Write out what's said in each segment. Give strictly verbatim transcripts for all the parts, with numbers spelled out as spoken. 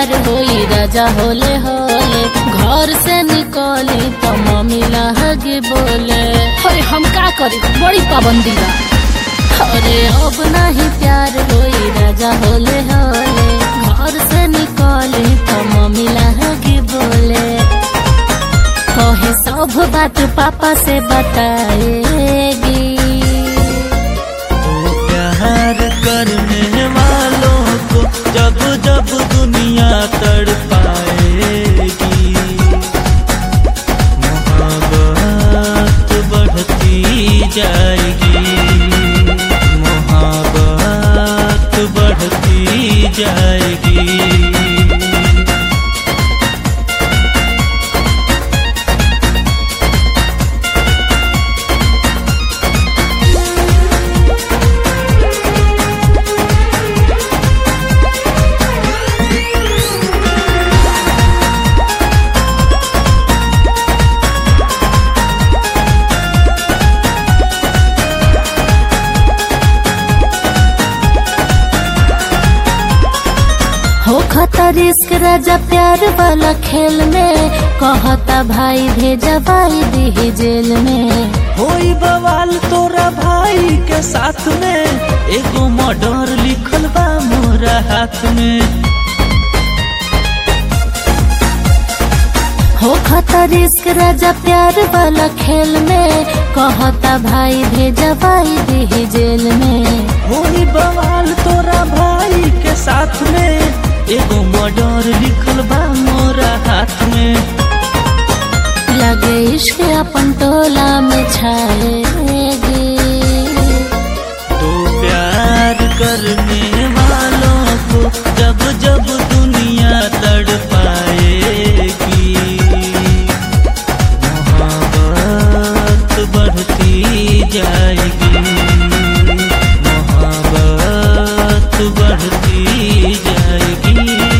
प्यार होई राजा होले होले, घर से निकली तो मम्मी लगे बोले। अरे हम का करी, बड़ी पाबंदी बा। अरे अब नहीं प्यार होई राजा होले होले, घर से निकली तो मम्मी लगे बोले। कहे सब बात पापा से बताएगी। तो प्यार करने वालों को जब जब दुनिया तड़पाएगी, मोहब्बत बढ़ती जाएगी, मोहब्बत बढ़ती जाएगी। हो खता रिस्क राजा प्यार वाला खेल में, कहता भाई भेजा भाई दी जेल में। होई बवाल तोरा भाई के साथ में, एगो मर्डर लिखल बा मोरा हाथ में। हो खता रिस्क राजा प्यार वाला खेल में, कहता भाई भेजा भाई दी जेल में। होई बवाल तोरा भाई के साथ में, एगो मर्डर लिखल बा मोरा हाथ में। लगे इश्क अपन टोला में छाएगी। तो प्यार करने वालों को जब जब दुनिया तड़पाएगी, मोहब्बत बढ़ती जाएगी, मोहब्बत बढ़ती जाएगी।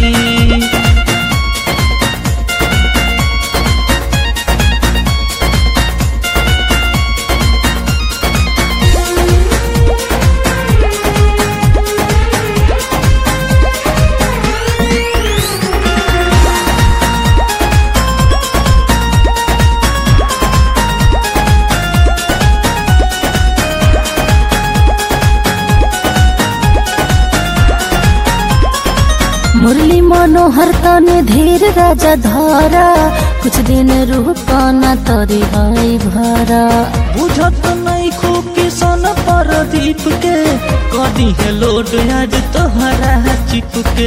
मुरली मनोहर तने धीर राजा धारा, कुछ दिन रूह पाना तोरी हई भरा। बुझत नहीं खूब किसन परदीप के, कदी है लोड आज तोहरा चिपके।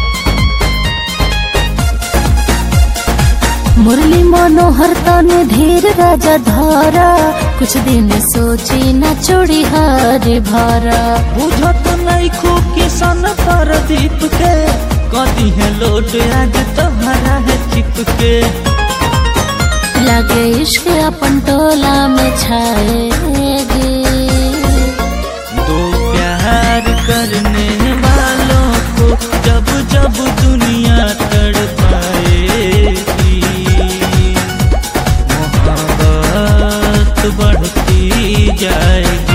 मुरली मनोहर तने धीर राजा धारा, कुछ दिन सोची न चोड़ी हरी भरा। बुझत नहीं खूब किसन परदीप के, कदी है लोड आज तोहरा है चिपके। लगे इश्क अपन टोला में छाएगी। दो प्यार करने वालों को जब जब दुनिया तड़पाएगी, मोहब्बत बढ़ती जाएगी।